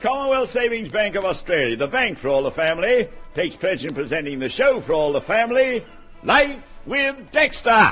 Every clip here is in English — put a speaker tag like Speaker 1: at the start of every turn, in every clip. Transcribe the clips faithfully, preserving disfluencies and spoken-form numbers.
Speaker 1: Commonwealth Savings Bank of Australia, the bank for all the family, takes pleasure in presenting the show for all the family, Life with Dexter.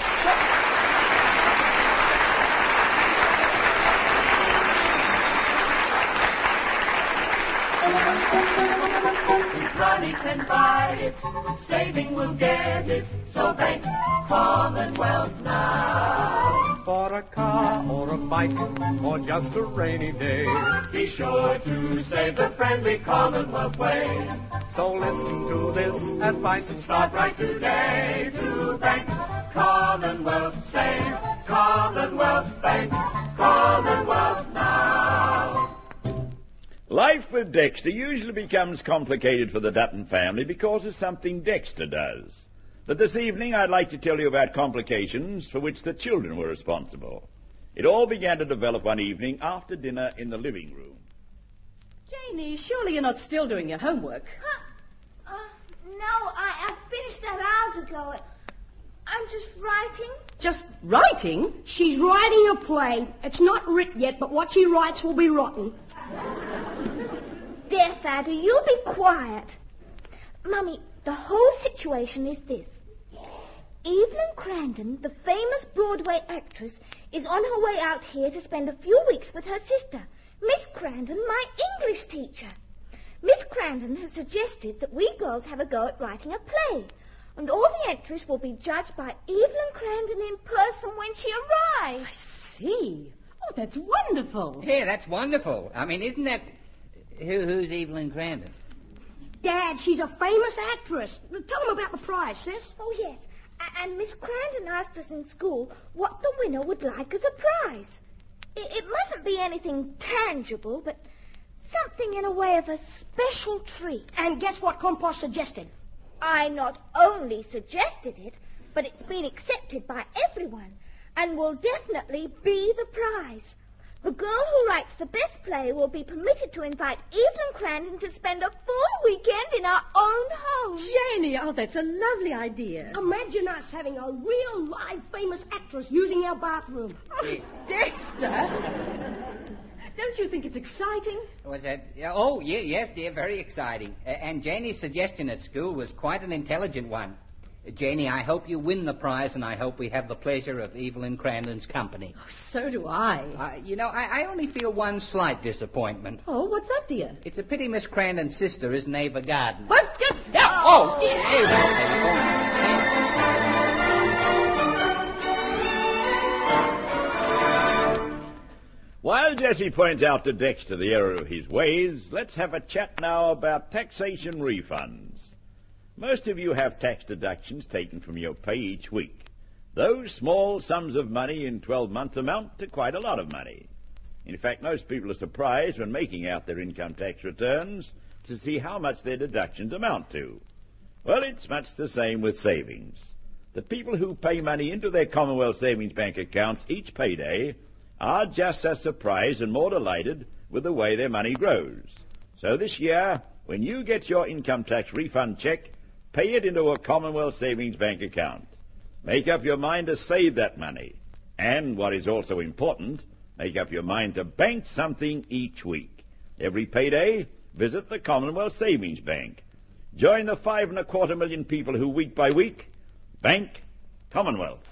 Speaker 2: If money can buy it, saving will get it, so bank Commonwealth now.
Speaker 3: For a car or a bike or just a rainy day,
Speaker 2: Be sure to save the friendly Commonwealth way.
Speaker 3: so listen to this advice and
Speaker 2: Start right today to bank Commonwealth. Save Commonwealth Bank Commonwealth now.
Speaker 1: Life with Dexter usually becomes complicated for the Dutton family because of something Dexter does. But this evening I'd like to tell you about complications for which the children were responsible. It all began to develop one evening after dinner in the living room.
Speaker 4: Janie, surely you're not still doing your homework.
Speaker 5: Uh, uh, no, I, I finished that hours ago. I'm just writing.
Speaker 4: Just writing?
Speaker 6: She's writing a play. It's not writ yet, but what she writes will be rotten.
Speaker 5: There, Thaddeus, you be quiet. Mummy, the whole situation is this. Evelyn Crandon, the famous Broadway actress, is on her way out here to spend a few weeks with her sister, Miss Crandon, my English teacher. Miss Crandon has suggested that we girls have a go at writing a play, and all the entries will be judged by Evelyn Crandon in person when she arrives.
Speaker 4: I see. Oh, that's wonderful.
Speaker 7: Yeah, that's wonderful. I mean, isn't that... Who, who's Evelyn Crandon?
Speaker 6: Dad, she's a famous actress. Tell them about the prize, sis.
Speaker 5: Oh, yes. A- and Miss Crandon asked us in school what the winner would like as a prize. I- it mustn't be anything tangible, but something in a way of a special treat.
Speaker 6: And guess what Compost suggested?
Speaker 5: I not only suggested it, but it's been accepted by everyone and will definitely be the prize. The girl who writes the best play will be permitted to invite Evelyn Crandon to spend a full weekend in our own home.
Speaker 4: Janie, oh, that's a lovely idea.
Speaker 6: Imagine us having a real live famous actress using our bathroom.
Speaker 4: Oh, Dexter! Don't you think it's exciting?
Speaker 7: Was that... Oh, yeah, yes, dear, very exciting. Uh, and Janie's suggestion at school was quite an intelligent one. Uh, Janie, I hope you win the prize, and I hope we have the pleasure of Evelyn Crandon's company.
Speaker 4: Oh, so do I.
Speaker 7: Uh, you know, I, I only feel one slight disappointment.
Speaker 4: Oh, what's that, dear?
Speaker 7: It's a pity Miss Crandon's sister isn't Ava Gardner.
Speaker 4: What? Just...
Speaker 7: Yeah, oh, dear. Hey,
Speaker 1: While Jessie points out to Dexter the error of his ways, let's have a chat now about taxation refunds. Most of you have tax deductions taken from your pay each week. Those small sums of money in twelve months amount to quite a lot of money. In fact, most people are surprised when making out their income tax returns to see how much their deductions amount to. Well, it's much the same with savings. The people who pay money into their Commonwealth Savings Bank accounts each payday are just as surprised and more delighted with the way their money grows. So this year, when you get your income tax refund check, pay it into a Commonwealth Savings Bank account. Make up your mind to save that money. And what is also important, make up your mind to bank something each week. Every payday, visit the Commonwealth Savings Bank. Join the five and a quarter million people who week by week bank Commonwealth.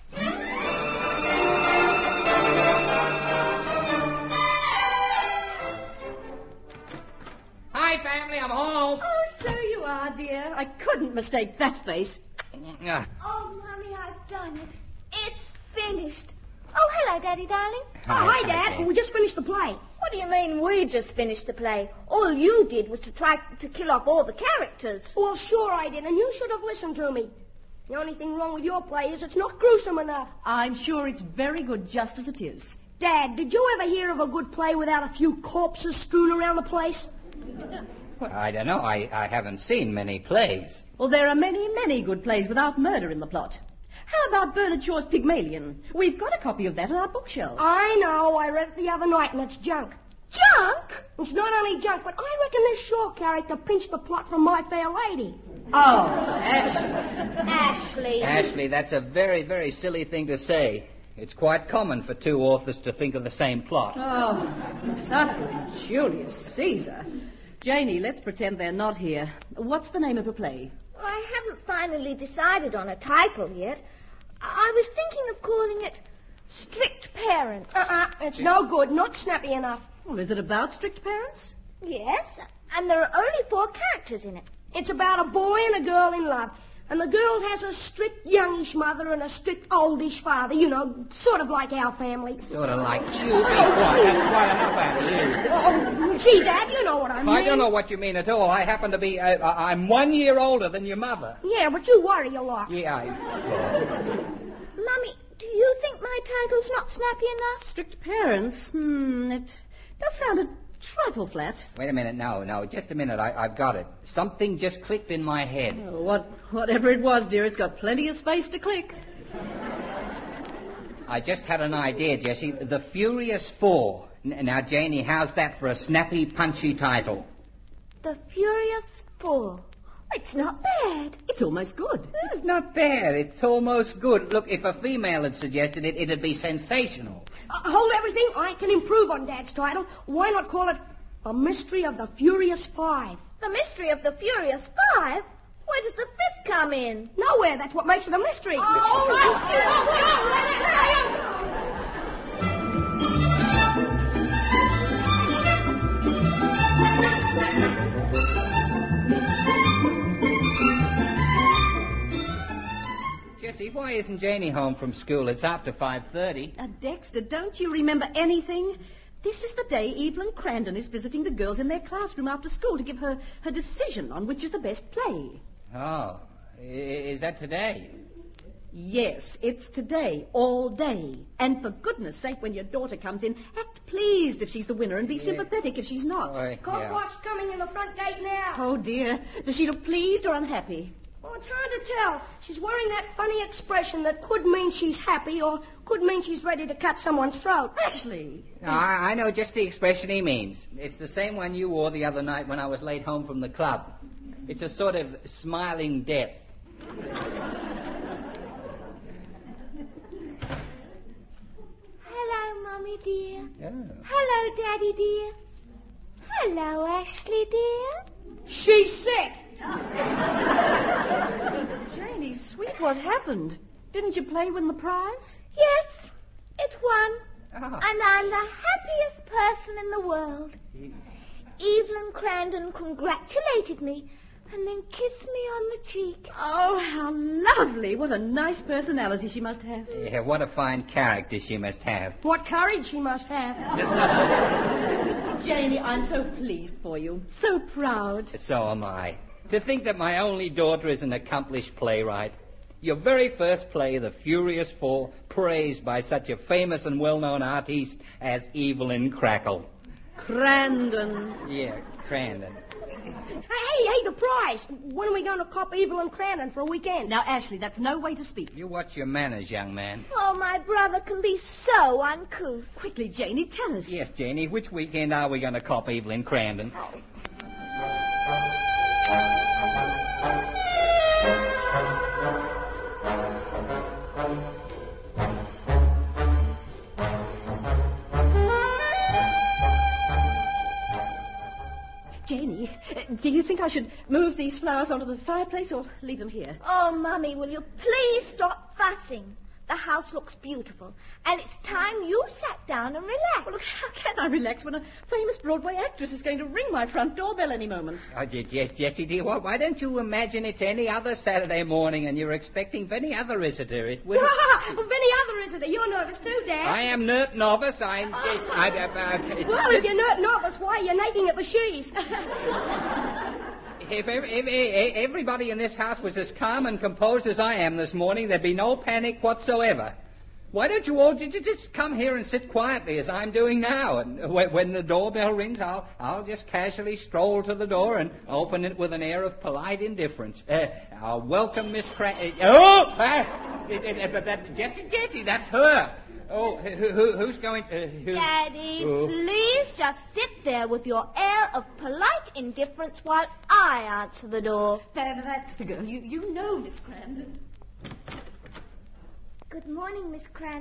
Speaker 7: Hi, family, I'm home.
Speaker 4: Oh, so you are, dear. I couldn't mistake that face.
Speaker 7: Uh,
Speaker 5: Oh, Mummy, I've done it. It's finished. Oh, hello, Daddy, darling.
Speaker 6: Oh, hi, Dad. We just finished the play.
Speaker 5: What do you mean we just finished the play? All you did was to try to kill off all the characters.
Speaker 6: Well, sure I did, and you should have listened to me. The only thing wrong with your play is it's not gruesome enough.
Speaker 4: I'm sure it's very good just as it is.
Speaker 6: Dad, did you ever hear of a good play without a few corpses strewn around the place?
Speaker 7: well, I don't know. I, I haven't seen many plays.
Speaker 4: Well, there are many, many good plays without murder in the plot. How about Bernard Shaw's Pygmalion? We've got a copy of that on our bookshelf.
Speaker 6: I know. I read it the other night, and it's junk.
Speaker 5: Junk?
Speaker 6: It's not only junk, but I reckon this Shaw character pinched the plot from My Fair Lady.
Speaker 4: Oh, Ash.
Speaker 5: Ashley.
Speaker 7: Ashley, that's a very, very silly thing to say. It's quite common for two authors to think of the same plot.
Speaker 4: Oh, suffering Julius Caesar. Janie, let's pretend they're not here. What's the name of the play?
Speaker 5: Well, I haven't finally decided on a title yet. I was thinking of calling it Strict Parents.
Speaker 6: Uh-uh, it's no good, not snappy enough.
Speaker 4: Well, is it about strict parents?
Speaker 5: Yes, and there are only four characters in it.
Speaker 6: It's about a boy and a girl in love. And the girl has a strict youngish mother and a strict oldish father, you know, sort of like our family.
Speaker 7: Sort of like you. Be quiet. That's quite enough out of you.
Speaker 6: Oh, gee, Dad, you know what I mean.
Speaker 7: I don't know what you mean at all. I happen to be... Uh, I'm one year older than your mother.
Speaker 6: Yeah, but you worry a lot.
Speaker 7: Yeah, I...
Speaker 5: Mummy, do you think my title's not snappy enough?
Speaker 4: Strict parents? Hmm, it does sound a trifle flat.
Speaker 7: Wait a minute. No, no, just a minute. I, I've got it. Something just clicked in my head.
Speaker 4: Oh, what, whatever it was, dear, it's got plenty of space to click.
Speaker 7: I just had an idea, Jessie. The Furious Four. N- now, Janie, how's that for a snappy, punchy title?
Speaker 5: The Furious Four. It's not bad.
Speaker 4: It's almost good.
Speaker 7: It's not bad. It's almost good. Look, if a female had suggested it, it'd be sensational.
Speaker 6: Uh, hold everything. I can improve on Dad's title. Why not call it A Mystery of the Furious Five?
Speaker 5: The Mystery of the Furious Five? Where does the fifth come in?
Speaker 6: Nowhere. That's what makes it a mystery.
Speaker 7: Jessie, why isn't Janie home from school? It's after five thirty.
Speaker 4: Uh, Dexter, don't you remember anything? This is the day Evelyn Crandon is visiting the girls in their classroom after school to give her her decision on which is the best play.
Speaker 7: Oh, I- is that today?
Speaker 4: Yes, it's today, all day. And for goodness sake, when your daughter comes in, act pleased if she's the winner and be sympathetic if she's not.
Speaker 7: Oh, yeah.
Speaker 6: Copwatch's coming in the front gate now.
Speaker 4: Oh, dear. Does she look pleased or unhappy?
Speaker 6: Well, it's hard to tell. She's wearing that funny expression that could mean she's happy or could mean she's ready to cut someone's throat.
Speaker 4: Ashley.
Speaker 7: No, I, I know just the expression he means. It's the same one you wore the other night when I was late home from the club. It's a sort of smiling death.
Speaker 5: Hello, Mummy dear.
Speaker 7: Oh.
Speaker 5: Hello, Daddy dear. Hello, Ashley dear.
Speaker 6: She's sick.
Speaker 4: Janie, sweet, what happened? Didn't your play win the prize?
Speaker 5: Yes, it won.
Speaker 7: Ah.
Speaker 5: And I'm the happiest person in the world. Evelyn Crandon congratulated me and then kissed me on the cheek.
Speaker 4: Oh, how lovely. What a nice personality she must have.
Speaker 7: Yeah, what a fine character she must have.
Speaker 6: What courage she must have.
Speaker 4: Janie, I'm so pleased for you. So proud.
Speaker 7: So am I. To think that my only daughter is an accomplished playwright. Your very first play, The Furious Four, praised by such a famous and well-known artiste as Evelyn Crackle.
Speaker 4: Crandon.
Speaker 7: Yeah, Crandon.
Speaker 6: Hey, hey, the prize. When are we going to cop Evelyn Crandon for a weekend?
Speaker 4: Now, Ashley, that's no way to speak.
Speaker 7: You watch your manners, young man.
Speaker 5: Oh, my brother can be so uncouth.
Speaker 4: Quickly, Janie, tell us.
Speaker 7: Yes, Janie, which weekend are we going to cop Evelyn Crandon?
Speaker 4: Janie, uh, do you think I should move these flowers onto the fireplace or leave them here?
Speaker 5: Oh, Mummy, will you please stop fussing? The house looks beautiful, and it's time you sat down and relaxed.
Speaker 4: Well, look, how can I relax when a famous Broadway actress is going to ring my front doorbell any moment?
Speaker 7: Oh, yes, Jessie, dear, why, why don't you imagine it's any other Saturday morning and you're expecting any other visitor? It will...
Speaker 6: Of any other visitor. You're nervous too, Dad.
Speaker 7: I am not novice. I'm just... I, I, I, it's
Speaker 6: Well, if
Speaker 7: just-
Speaker 6: you're not nervous, why are you nagging at the sheaves?
Speaker 7: If, ev- if, if everybody in this house was as calm and composed as I am this morning, there'd be no panic whatsoever. Why don't you all j- j- just come here and sit quietly as I'm doing now? And when, when the doorbell rings, I'll, I'll just casually stroll to the door and open it with an air of polite indifference. Uh, I'll welcome Miss Cra... Uh, oh! Uh, it, it, but that, Jessie, Jessie, that's her. Oh, who, who, who's going... Uh, who,
Speaker 5: Daddy,
Speaker 7: Oh.
Speaker 5: please just sit there with your air of polite indifference while I answer the door.
Speaker 4: That, that's the girl. You, you know, Miss Crandon.
Speaker 5: Good morning, Miss Crandon.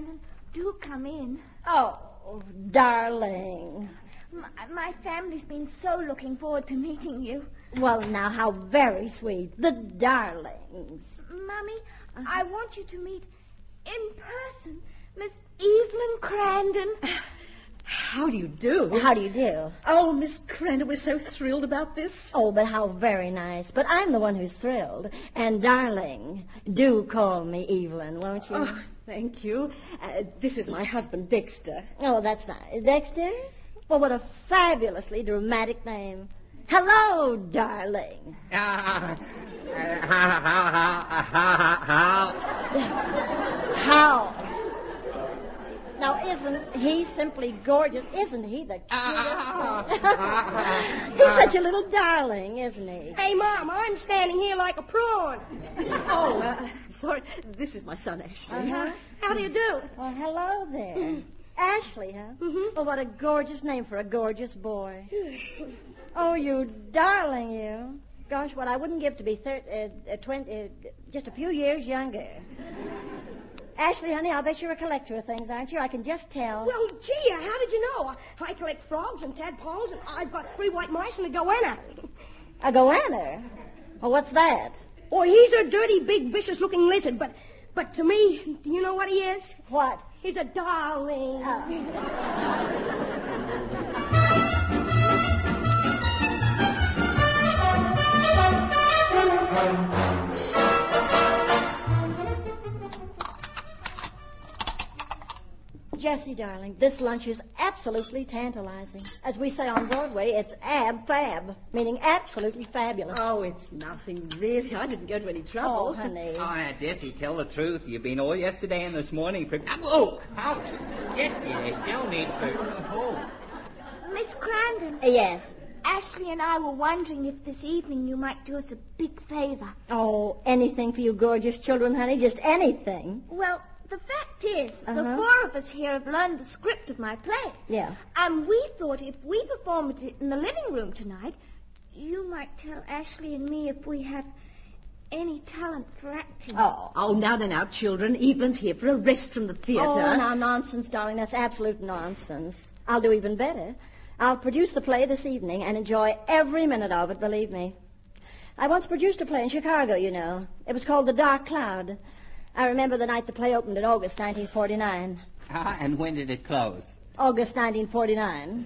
Speaker 5: Do come in.
Speaker 8: Oh, darling.
Speaker 5: My, my family's been so looking forward to meeting you.
Speaker 8: Well, now, how very sweet. The darlings.
Speaker 5: Mummy, uh-huh. I want you to meet in person Miss Evelyn Crandon.
Speaker 4: How do you do?
Speaker 8: How do you do?
Speaker 4: Oh, Miss Crandon, we're so thrilled about this.
Speaker 8: Oh, but how very nice. But I'm the one who's thrilled. And, darling, do call me Evelyn, won't you?
Speaker 4: Oh, thank you. Uh, this is my husband, Dexter.
Speaker 8: Oh, that's nice. Dexter? Well, what a fabulously dramatic name. Hello, darling.
Speaker 7: Uh, uh, how, how, how, how, how?
Speaker 8: How? Now, isn't he simply gorgeous? Isn't he the cutest? He's such a little darling, isn't he?
Speaker 6: Hey, Mom, I'm standing here like a prawn.
Speaker 4: Oh, uh, sorry. This is my son, Ashley.
Speaker 8: Uh-huh.
Speaker 6: How do you do?
Speaker 8: Well, hello there. Ashley, huh? Mm-hmm. Well, what a gorgeous name for a gorgeous boy. Oh, you darling, you. Gosh, what I wouldn't give to be thir- uh, uh, twenty, uh, just a few years younger. Ashley, honey, I'll bet you're a collector of things, aren't you? I can just tell.
Speaker 6: Well, gee, how did you know? I collect frogs and tadpoles, and I've got three white mice and a goanna.
Speaker 8: A goanna? Well, what's that?
Speaker 6: Oh, he's a dirty, big, vicious-looking lizard, but but to me, do you know what he is?
Speaker 8: What?
Speaker 6: He's a darling.
Speaker 8: Oh. Jessie, darling, this lunch is absolutely tantalizing. As we say on Broadway, it's ab-fab, meaning absolutely fabulous.
Speaker 4: Oh, it's nothing, really. I didn't go to any trouble.
Speaker 8: Oh, honey.
Speaker 7: Oh, now, Jessie, tell the truth. You've been all yesterday and this morning. Pre- oh, ouch. Jessie, there's no need for... Oh.
Speaker 5: Miss Crandon.
Speaker 8: Yes.
Speaker 5: Ashley and I were wondering if this evening you might do us a big favor.
Speaker 8: Oh, anything for you gorgeous children, honey, just anything.
Speaker 5: Well, the fact is,
Speaker 8: Uh-huh.
Speaker 5: the four of us here have learned the script of my play.
Speaker 8: Yeah.
Speaker 5: And we thought if we performed it in the living room tonight, you might tell Ashley and me if we have any talent for acting.
Speaker 8: Oh.
Speaker 4: Oh, now, now, now, children. Evelyn's here for a rest from the theatre.
Speaker 8: Oh, now, nonsense, darling. That's absolute nonsense. I'll do even better. I'll produce the play this evening and enjoy every minute of it, believe me. I once produced a play in Chicago, you know. It was called The Dark Cloud. I remember the night the play opened in August nineteen forty-nine.
Speaker 7: Ah, and when did it close?
Speaker 8: August nineteen forty-nine.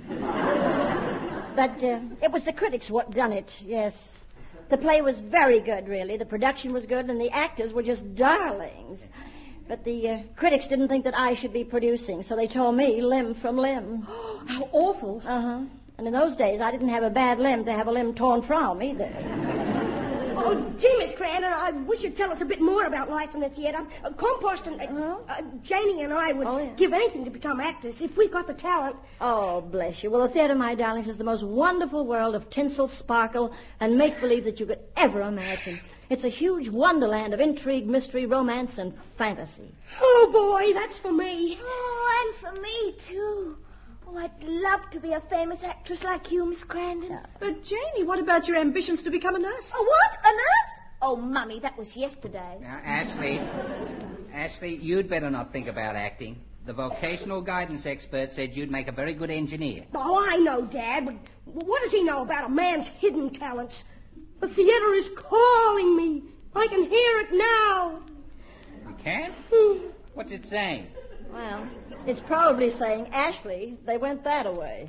Speaker 8: But uh, it was the critics what done it, yes. The play was very good, really. The production was good, and the actors were just darlings. But the uh, critics didn't think that I should be producing, so they tore me limb from limb.
Speaker 4: How awful.
Speaker 8: Uh-huh. And in those days, I didn't have a bad limb to have a limb torn from either.
Speaker 6: Oh, gee, Miss Crandon, I wish you'd tell us a bit more about life in the theater. Uh, Compost and uh,
Speaker 8: Uh-huh.
Speaker 6: uh, Janie and I would
Speaker 8: Oh, yeah.
Speaker 6: give anything to become actors if we've got the talent.
Speaker 8: Oh, bless you. Well, the theater, my darlings, is the most wonderful world of tinsel, sparkle, and make-believe that you could ever imagine. It's a huge wonderland of intrigue, mystery, romance, and fantasy.
Speaker 6: Oh, boy, that's for me.
Speaker 5: Oh, and for me, too. Oh, I'd love to be a famous actress like you, Miss Crandon.
Speaker 4: But, Janie, what about your ambitions to become a nurse?
Speaker 5: Oh, what? A nurse? Oh, Mummy, that was yesterday.
Speaker 7: Now, Ashley, Ashley, you'd better not think about acting. The vocational guidance expert said you'd make a very good engineer.
Speaker 6: Oh, I know, Dad, but what does he know about a man's hidden talents? The theater is calling me. I can hear it now.
Speaker 7: You can? What's it saying?
Speaker 8: Well, it's probably saying, Ashley, they went that away.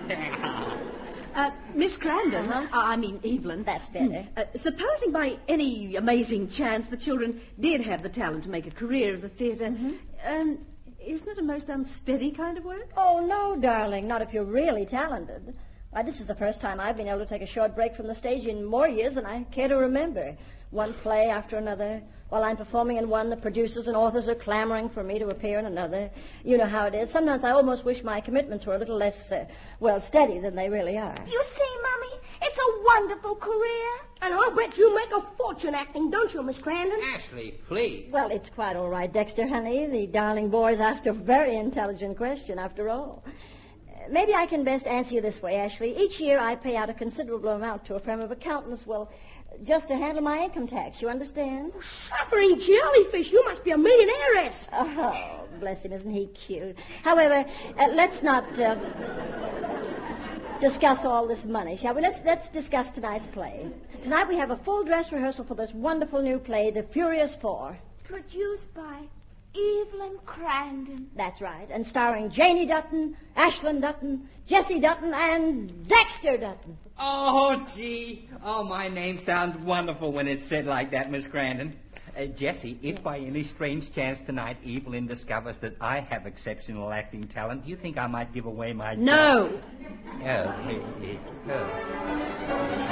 Speaker 4: Uh, Miss Crandon, uh, I mean Evelyn.
Speaker 8: That's better.
Speaker 4: Uh, supposing by any amazing chance the children did have the talent to make a career of the theatre,
Speaker 8: Mm-hmm.
Speaker 4: um, isn't it a most unsteady kind of work?
Speaker 8: Oh, no, darling, not if you're really talented. Why, this is the first time I've been able to take a short break from the stage in more years than I care to remember. One play after another. While I'm performing in one, the producers and authors are clamoring for me to appear in another. You know how it is. Sometimes I almost wish my commitments were a little less, uh, well, steady than they really are.
Speaker 5: You see, Mummy, it's a wonderful career.
Speaker 6: And I'll bet you make a fortune acting, don't you, Miss Crandon?
Speaker 7: Ashley, please.
Speaker 8: Well, it's quite all right, Dexter, honey. The darling boy's asked a very intelligent question, after all. Uh, maybe I can best answer you this way, Ashley. Each year I pay out a considerable amount to a firm of accountants, well, just to handle my income tax, you understand?
Speaker 6: Suffering jellyfish, you must be a millionairess.
Speaker 8: Oh, bless him, isn't he cute? However, uh, let's not uh, discuss all this money, shall we? Let's, let's discuss tonight's play. Tonight we have a full dress rehearsal for this wonderful new play, The Furious Four.
Speaker 5: Produced by Evelyn Crandon.
Speaker 8: That's right, and starring Janie Dutton, Ashlyn Dutton, Jessie Dutton, and Dexter Dutton.
Speaker 7: Oh, gee. Oh, my name sounds wonderful when it's said like that, Miss Crandon. Uh, Jessie, if by any strange chance tonight Evelyn discovers that I have exceptional acting talent, do you think I might give away my...
Speaker 4: No.
Speaker 7: job? Oh, eh, eh, oh.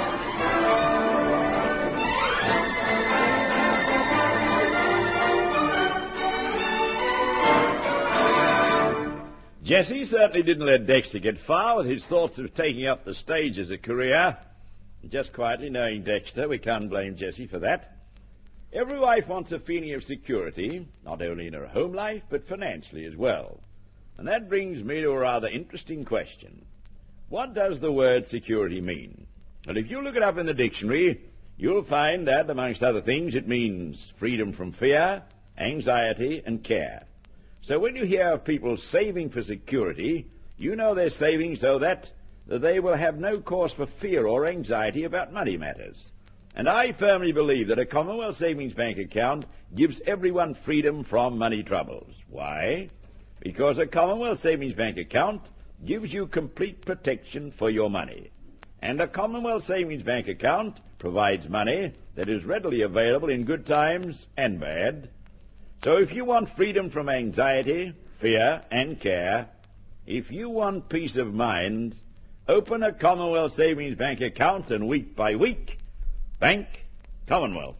Speaker 1: Jessie certainly didn't let Dexter get far with his thoughts of taking up the stage as a career. Just quietly knowing Dexter, we can't blame Jessie for that. Every wife wants a feeling of security, not only in her home life, but financially as well. And that brings me to a rather interesting question. What does the word security mean? Well, if you look it up in the dictionary, you'll find that, amongst other things, it means freedom from fear, anxiety, and care. So when you hear of people saving for security, you know they're saving so that they will have no cause for fear or anxiety about money matters. And I firmly believe that a Commonwealth Savings Bank account gives everyone freedom from money troubles. Why? Because a Commonwealth Savings Bank account gives you complete protection for your money. And a Commonwealth Savings Bank account provides money that is readily available in good times and bad. So if you want freedom from anxiety, fear, and care, if you want peace of mind, open a Commonwealth Savings Bank account and week by week, Bank Commonwealth.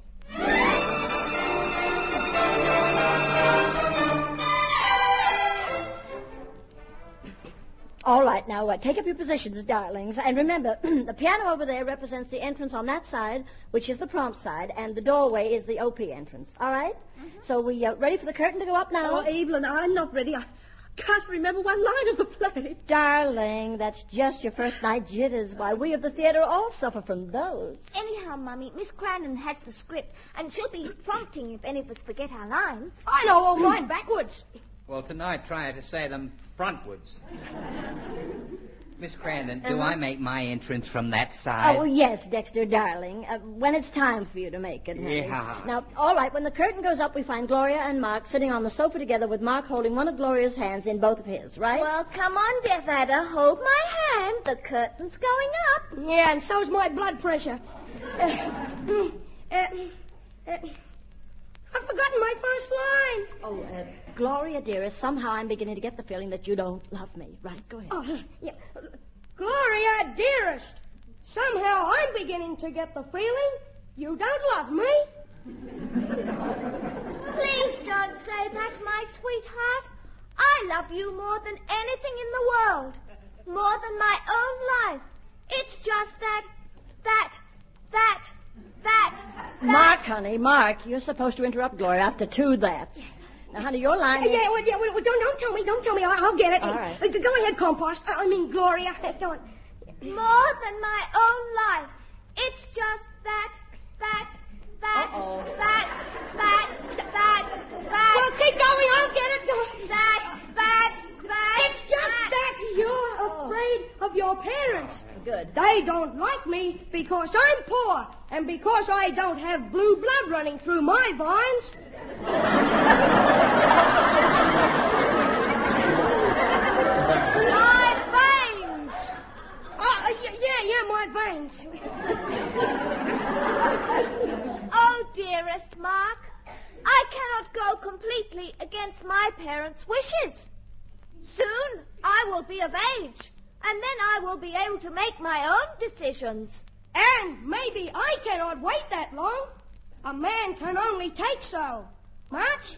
Speaker 8: All right, now uh, take up your positions, darlings. And remember, the piano over there represents the entrance on that side, which is the prompt side, and the doorway is the O P entrance. All right? Mm-hmm. So we uh, ready for the curtain to go up now?
Speaker 4: Oh, Evelyn, I'm not ready. I can't remember one line of the play.
Speaker 8: Darling, that's just your first night jitters. Why, we of the theater all suffer from those.
Speaker 5: Anyhow, Mummy, Miss Crandon has the script, and she'll be prompting if any of us forget our lines.
Speaker 6: I know all mine backwards.
Speaker 7: Well, tonight try to say them frontwards. Miss Crandon, do
Speaker 8: Uh-huh.
Speaker 7: I make my entrance from that side?
Speaker 8: Oh, yes, Dexter, darling. Uh, when it's time for you to make it, honey.
Speaker 7: Yeah.
Speaker 8: Now, all right, when the curtain goes up, we find Gloria and Mark sitting on the sofa together with Mark holding one of Gloria's hands in both of his, right?
Speaker 5: Well, come on, Deaf Adder, hold my hand. The curtain's going up.
Speaker 6: Yeah, and so's my blood pressure. Uh, mm, uh, uh, I've forgotten my first line.
Speaker 8: Oh, uh, Gloria, dearest, somehow I'm beginning to get the feeling that you don't love me. Right, go ahead.
Speaker 6: Oh, yeah. Gloria, dearest, somehow I'm beginning to get the feeling you don't love me.
Speaker 5: Please don't say that, my sweetheart. I love you more than anything in the world. More than my own life. It's just that, that, that, that, that.
Speaker 8: Mark, honey, Mark, you're supposed to interrupt Gloria after two that's. Now, honey, your line
Speaker 6: Yeah,
Speaker 8: is...
Speaker 6: yeah, well, yeah well, don't, don't tell me, don't tell me. I'll, I'll get it.
Speaker 8: All right.
Speaker 6: Uh, go ahead, Compost. I mean, Gloria. Go on.
Speaker 5: More than my own life. It's just that, that, that,
Speaker 8: Uh-oh.
Speaker 5: that, that, that, that.
Speaker 6: Well, keep going. I'll get it. Go.
Speaker 5: That, that, that.
Speaker 6: It's just that you're afraid of your parents.
Speaker 8: Good.
Speaker 6: They don't like me because I'm poor and because I don't have blue blood running through my veins.
Speaker 5: My veins.
Speaker 6: Uh, y- yeah, yeah, my veins.
Speaker 5: Oh, dearest Mark, I cannot go completely against my parents' wishes. Soon I will be of age, and then I will be able to make my own decisions.
Speaker 6: And maybe I cannot wait that long. A man can only take so much.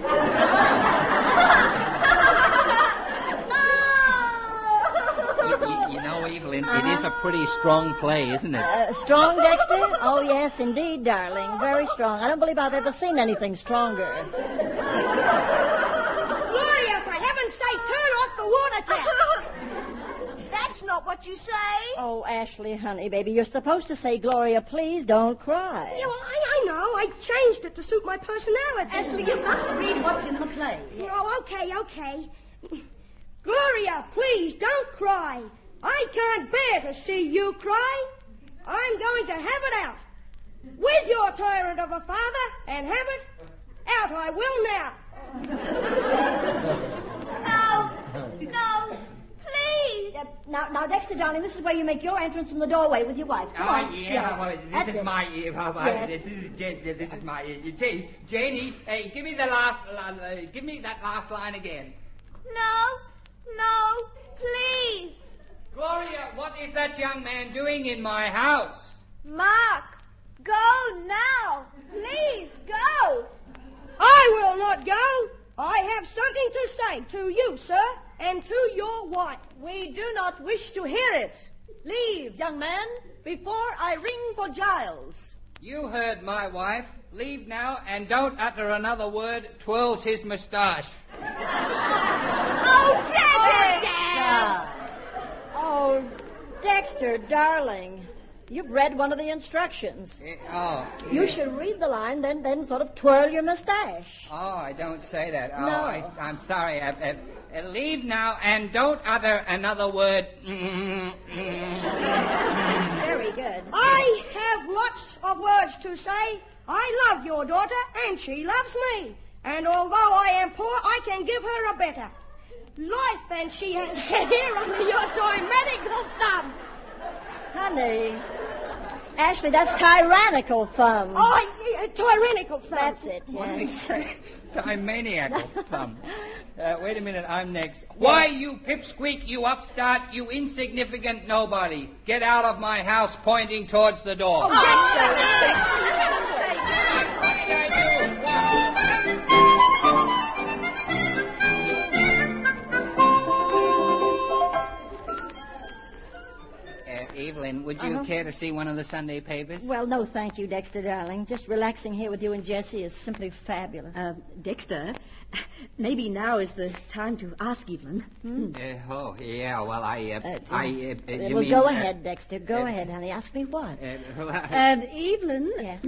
Speaker 7: You, you, you know, Evelyn, it is a pretty strong play, isn't it?
Speaker 8: Uh, strong, Dexter? Oh, yes, indeed, darling. Very strong. I don't believe I've ever seen anything stronger.
Speaker 6: Gloria, for heaven's sake, turn off the water tap.
Speaker 5: That's That's not what you say.
Speaker 8: Oh, Ashley, honey, baby, you're supposed to say, Gloria, please don't cry.
Speaker 6: Yeah, well, I, I know. I changed it to suit my personality.
Speaker 4: Ashley, you must read what's in the play.
Speaker 6: Oh, okay, okay. Gloria, please don't cry. I can't bear to see you cry. I'm going to have it out. With your tyrant of a father, and have it out I will now.
Speaker 5: No, no, please.
Speaker 8: Uh, now, now, Dexter, darling, this is where you make your entrance from the doorway with your wife. Come
Speaker 7: Oh,
Speaker 8: on.
Speaker 7: yeah, well, this
Speaker 8: That's
Speaker 7: is
Speaker 8: it.
Speaker 7: my, uh, well, well,
Speaker 8: Yes.
Speaker 7: this is, Jan- this is my, uh, Jane, Janie, hey, give me the last, uh, give me that last line again.
Speaker 5: No, no, please.
Speaker 7: Gloria, what is that young man doing in my house?
Speaker 5: Mark, go now. Please, go.
Speaker 6: I will not go. I have something to say to you, sir, and to your wife.
Speaker 4: We do not wish to hear it. Leave, young man, before I ring for Giles.
Speaker 7: You heard my wife. Leave now and don't utter another word. Twirls his moustache.
Speaker 5: Oh, Dexter!
Speaker 8: Oh, Dexter, darling, you've read one of the instructions.
Speaker 7: Eh, oh,
Speaker 8: You should read the line, then then sort of twirl your mustache.
Speaker 7: oh, I don't say that. Oh,
Speaker 8: No.
Speaker 7: I, I'm sorry. I, I, I leave now and don't utter another word.
Speaker 8: Very good.
Speaker 6: I have lots of words to say. I love your daughter, and she loves me. And although I am poor, I can give her a better life than she has had here under your tyrannical thumb.
Speaker 8: Honey, Ashley, that's tyrannical thumb.
Speaker 6: Oh, uh, tyrannical thumb.
Speaker 8: That's it,
Speaker 7: What did he
Speaker 8: yes.
Speaker 7: say? I'm maniacal thumb. Uh, wait a minute, I'm next. Why, you pipsqueak, you upstart, you insignificant nobody. Get out of my house, pointing towards the door.
Speaker 6: Oh, Dexter!
Speaker 7: What did I do? Uh, Evelyn, would you
Speaker 8: Uh-huh.
Speaker 7: care to see one of the Sunday papers?
Speaker 8: Well, no, thank you, Dexter, darling. Just relaxing here with you and Jessie is simply fabulous.
Speaker 4: Uh, Dexter, maybe now is the time to ask Evelyn.
Speaker 7: Uh, oh, yeah, well, I... Uh,
Speaker 8: Uh,
Speaker 7: I uh, uh, you
Speaker 8: well,
Speaker 7: mean,
Speaker 8: go
Speaker 7: uh,
Speaker 8: ahead, Dexter. Go
Speaker 7: uh,
Speaker 8: ahead, honey. Ask me what?
Speaker 7: Uh, well,
Speaker 4: Um, Evelyn,
Speaker 8: Yes.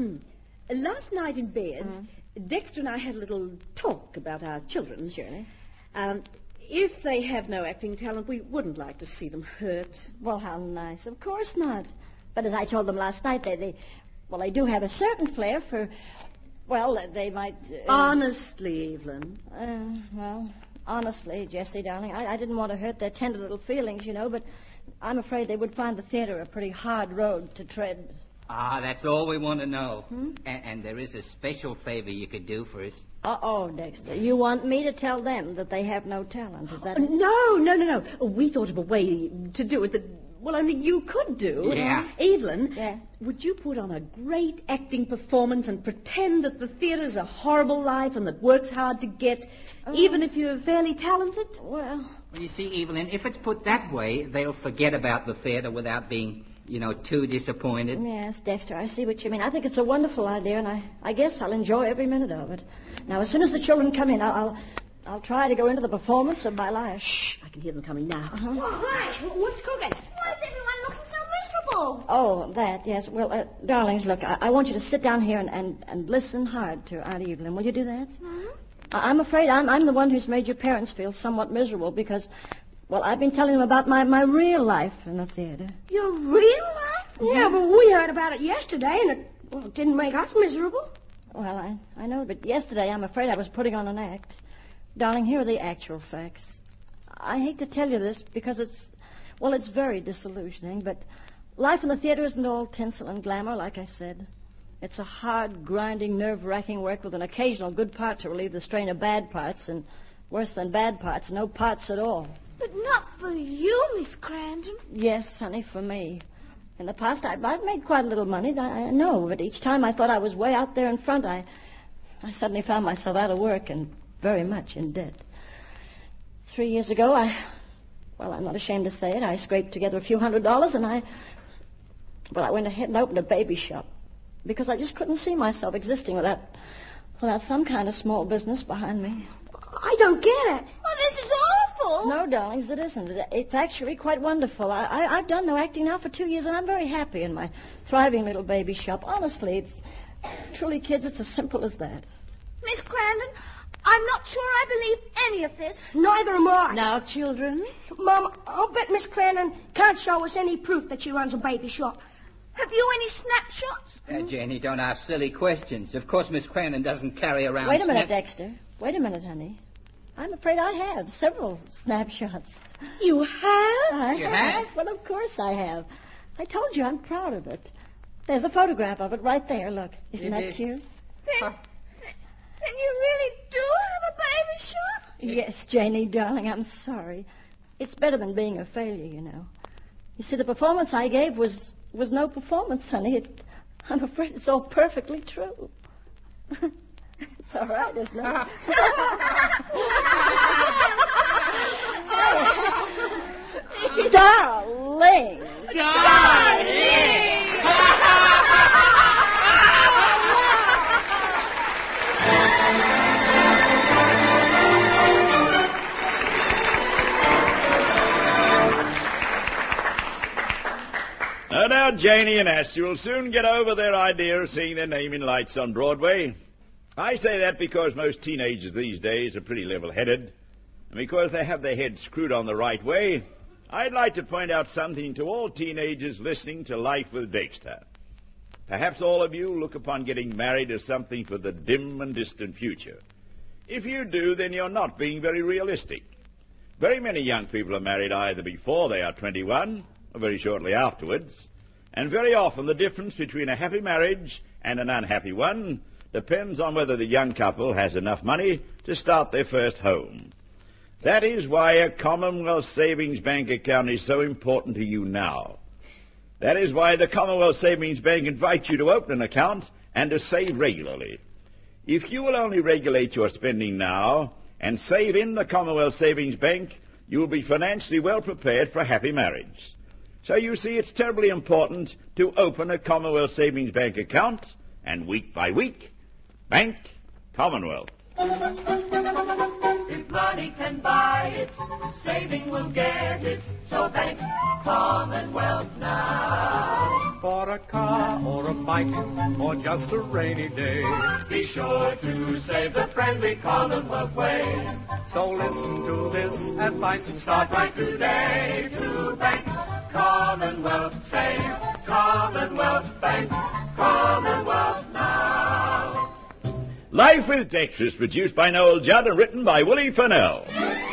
Speaker 4: last night in bed, Dexter and I had a little talk about our children.
Speaker 8: Surely.
Speaker 4: Um, if they have no acting talent, we wouldn't like to see them hurt.
Speaker 8: Well, how nice. Of course not. But as I told them last night, they, they well, they do have a certain flair for, well, they might... Uh,
Speaker 4: Honestly, Evelyn.
Speaker 8: Uh, well, honestly, Jessie, darling, I, I didn't want to hurt their tender little feelings, you know, but I'm afraid they would find the theater a pretty hard road to tread.
Speaker 7: ah, that's all we want to know. And, and there is a special favor you could do for us.
Speaker 8: Uh-oh, Dexter. You want me to tell them that they have no talent, is that it?
Speaker 4: No, no, no, no. We thought of a way to do it that, well, only you could do.
Speaker 7: Yeah.
Speaker 4: Evelyn,
Speaker 8: Yes.
Speaker 4: would you put on a great acting performance and pretend that the theater's a horrible life and that work's hard to get, even if you're fairly talented?
Speaker 8: Well,
Speaker 7: Well, you see, Evelyn, if it's put that way, they'll forget about the theater without being, you know, too disappointed.
Speaker 8: yes, Dexter, I see what you mean. I think it's a wonderful idea, and I, I guess I'll enjoy every minute of it. Now, as soon as the children come in, I'll, I'll, I'll try to go into the performance of my life.
Speaker 4: Shh, I can hear them coming now.
Speaker 6: Oh, hi. What's cooking?
Speaker 5: Why is everyone looking so miserable?
Speaker 8: Oh, that, yes. Well, uh, darlings, look, I, I want you to sit down here and, and, and listen hard to Aunt Evelyn. Will you do that? I, I'm afraid I'm, I'm the one who's made your parents feel somewhat miserable because, well, I've been telling them about my, my real life in the theater.
Speaker 6: Your real life? Yeah, but we heard about it yesterday, and it, well, it didn't make us miserable.
Speaker 8: Well, I, I know, but yesterday I'm afraid I was putting on an act. Darling, here are the actual facts. I hate to tell you this because it's, well, it's very disillusioning, but life in the theater isn't all tinsel and glamour, like I said. It's a hard, grinding, nerve-wracking work with an occasional good part to relieve the strain of bad parts, and worse than bad parts, no parts at all.
Speaker 5: But not for you, Miss Crandon.
Speaker 8: Yes, honey, for me. In the past, I've, I've made quite a little money, I, I know, but each time I thought I was way out there in front, I, I suddenly found myself out of work and very much in debt. Three years ago, I, well, I'm not ashamed to say it, I scraped together a few hundred dollars and I, well, I went ahead and opened a baby shop because I just couldn't see myself existing without, without some kind of small business behind me.
Speaker 6: I don't get it.
Speaker 5: Well, this is awful.
Speaker 4: school.
Speaker 8: No, darlings, it isn't. It- It's actually quite wonderful. I, I, I've done no acting now for two years, and I'm very happy in my thriving little baby shop. Honestly, it's truly, kids, it's as simple as that.
Speaker 5: Miss Crandon, I'm not sure I believe any of this.
Speaker 6: Neither am I.
Speaker 4: Now, children,
Speaker 6: Mom, I'll bet Miss Crandon can't show us any proof that she runs a baby shop.
Speaker 5: Have you any snapshots?
Speaker 7: Uh, Janie, don't ask silly questions. Of course, Miss Crandon doesn't carry around...
Speaker 8: Wait a minute,
Speaker 7: snap-
Speaker 8: Dexter. Wait a minute, honey. I'm afraid I have several snapshots.
Speaker 6: You have?
Speaker 8: I
Speaker 7: You have?
Speaker 8: Well, of course I have. I told you I'm proud of it. There's a photograph of it right there. Look, isn't
Speaker 7: It
Speaker 8: that
Speaker 7: is.
Speaker 8: cute?
Speaker 5: Then, then you really do have a baby shop?
Speaker 8: Yes, Janie, darling, I'm sorry. It's better than being a failure, you know. You see, the performance I gave was was no performance, honey. It, I'm afraid it's all perfectly true. It's all right, isn't it? Darling!
Speaker 1: No doubt Janie and Astor will soon get over their idea of seeing their name in lights on Broadway. I say that because most teenagers these days are pretty level-headed, and because they have their heads screwed on the right way, I'd like to point out something to all teenagers listening to Life with Dexter. Perhaps all of you look upon getting married as something for the dim and distant future. If you do, then you're not being very realistic. Very many young people are married either before they are twenty-one or very shortly afterwards, and very often the difference between a happy marriage and an unhappy one depends on whether the young couple has enough money to start their first home. That is why a Commonwealth Savings Bank account is so important to you now. That is why the Commonwealth Savings Bank invites you to open an account and to save regularly. If you will only regulate your spending now and save in the Commonwealth Savings Bank, you will be financially well prepared for a happy marriage. So you see, it's terribly important to open a Commonwealth Savings Bank account, and week by week, Bank Commonwealth.
Speaker 2: If money can buy it, saving will get it. So Bank Commonwealth now.
Speaker 3: For a car or a bike or just a rainy day.
Speaker 2: Be sure to save the friendly Commonwealth way.
Speaker 3: So listen to this advice and start
Speaker 2: Start right today to Bank Commonwealth. Save Commonwealth Bank Commonwealth now.
Speaker 1: Life with Dexter is produced by Noel Judd and written by Willie Fennell.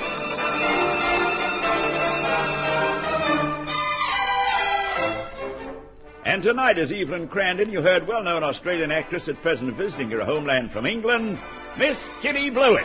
Speaker 1: And tonight, as Evelyn Crandon, you heard well-known Australian actress at present visiting her homeland from England, Miss Kitty Blewett.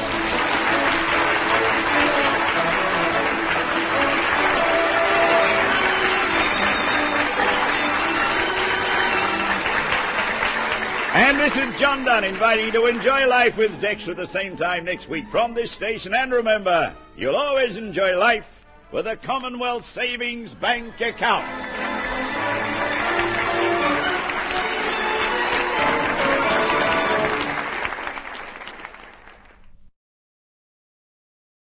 Speaker 1: And this is John Dunn inviting you to enjoy life with Dexter at the same time next week from this station. And remember, you'll always enjoy life with a Commonwealth Savings Bank account.